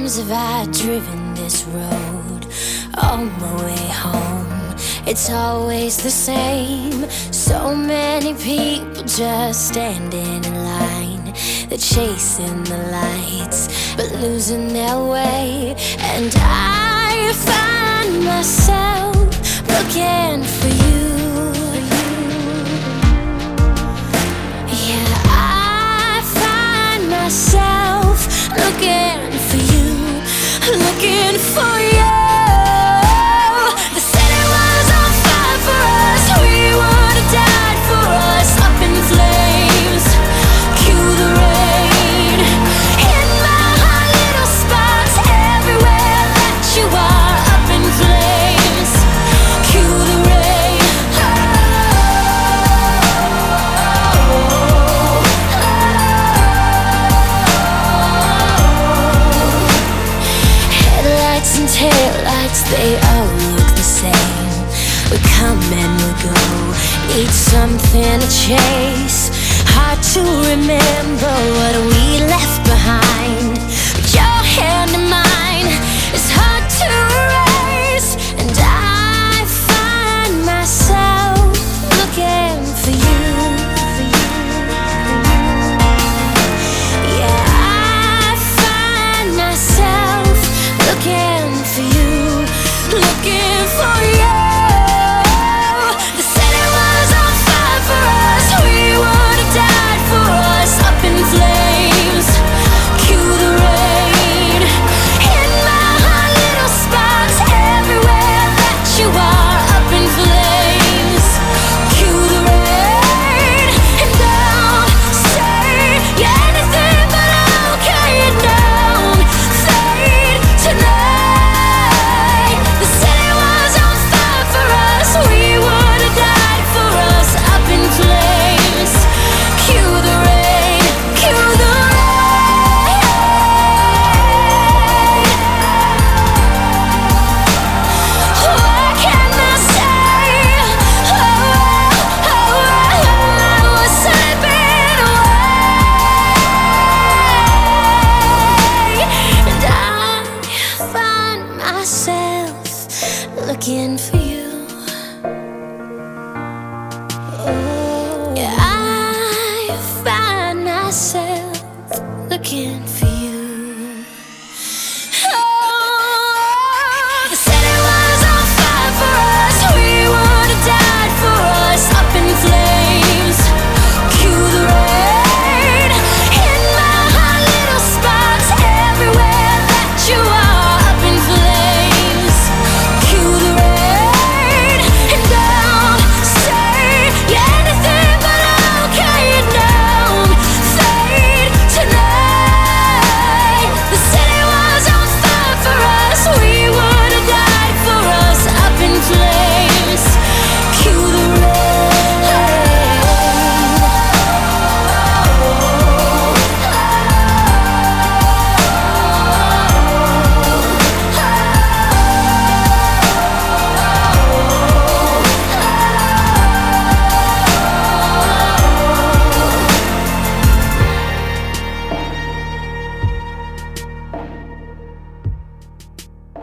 times have I driven this road on my way home? It's always the same. So many people just standing in line. They're chasing the lights but losing their way. And I find myself looking for you. Yeah, I find myself looking for you, looking for you. The city was on fire for us. We would have died for us. Up in flames, cue the rain. In my hot little spots, everywhere that you are. Up in flames, cue the rain. Headlights and taillights, they all look the same. We come and we go, need something to chase. Hard to remember what we left behind, but your hand in mine is hard to erase. And I find myself looking for you. Yeah, I find myself looking for you, looking for you. The city was on fire for us. We would have died for us. Up in flames, cue the rain. In my hot little spots, everywhere that you are. Up in flames, cue the rain. And don't say you're anything but okay. Don't fade tonight. The city was on fire for us. We would have died for us. Up in flames, cue the rain, cue the rain. What can I say? I was slipping away, and I find myself looking for you. Yeah, I find myself looking for you.